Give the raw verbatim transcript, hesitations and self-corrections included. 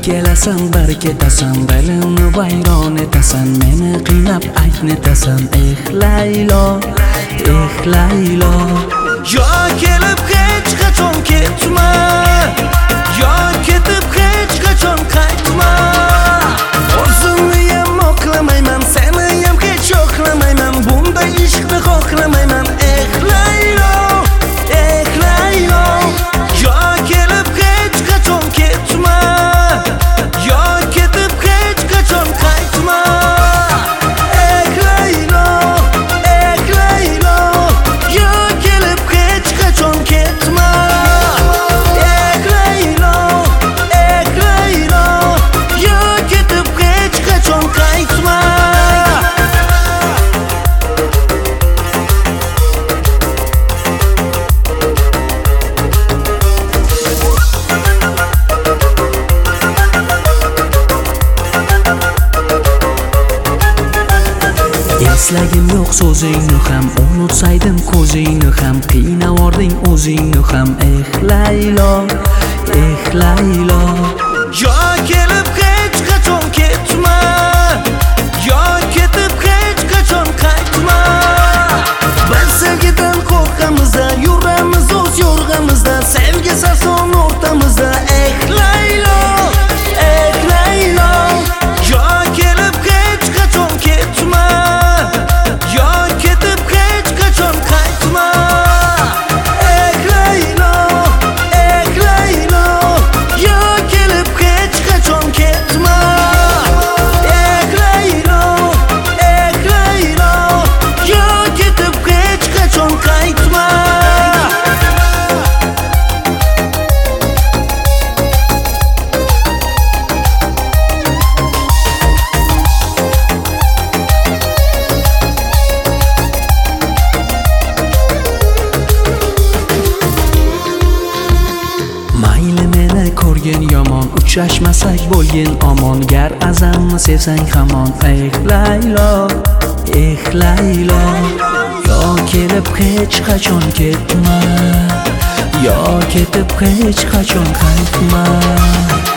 kelasan bir ketasan, dilimni vayron etasan, meni qiynab aytnetasan. Eh Laylo, eh Laylo, yo kelib hech qachon ketma, yo ketib hech qachon qaytma. O'zimni ham oqlamayman, seni ham hech yo'qlamayman, bunday ishqni xohlamayman. Eh Laylo, eh Laylo, yo kelib hech qachon ketma, yo ketib hech qachon qaytma. Eh Laylo, eh Laylo, yo kelib hech qachon ketma. Eh Laylo, eh Laylo, yo ketib hech qachon qaytma. Eslagim yo'q so'zingni ham, unutsaydim ko'zingni ham, qiynavording o'zingni ham. Eh Laylo, eh Laylo, yo kelib hech qachon ketma, yo ketib hech qachon qaytma. Biz sevgidan qo'rqamizda, yuramiz o'z yo'rg'amizda, sevgi sarson o'rtamizda. Eh Laylo, eh Laylo, yo kelib hech qachon ketma, yo ketib hech qachon qaytma. Eh Laylo, eh Laylo, yo kelib hech qachon ketma. Eh Laylo, eh Laylo, yo ketib hech qachon qaytma. Mayli meni ko'rgin yomon, uchrashmasak bo'lgin omon, gar azamni sevsang hamon. Eh Laylo, eh Laylo, yo kelib hech qachon ketma, yo ketib hech qachon qaytma.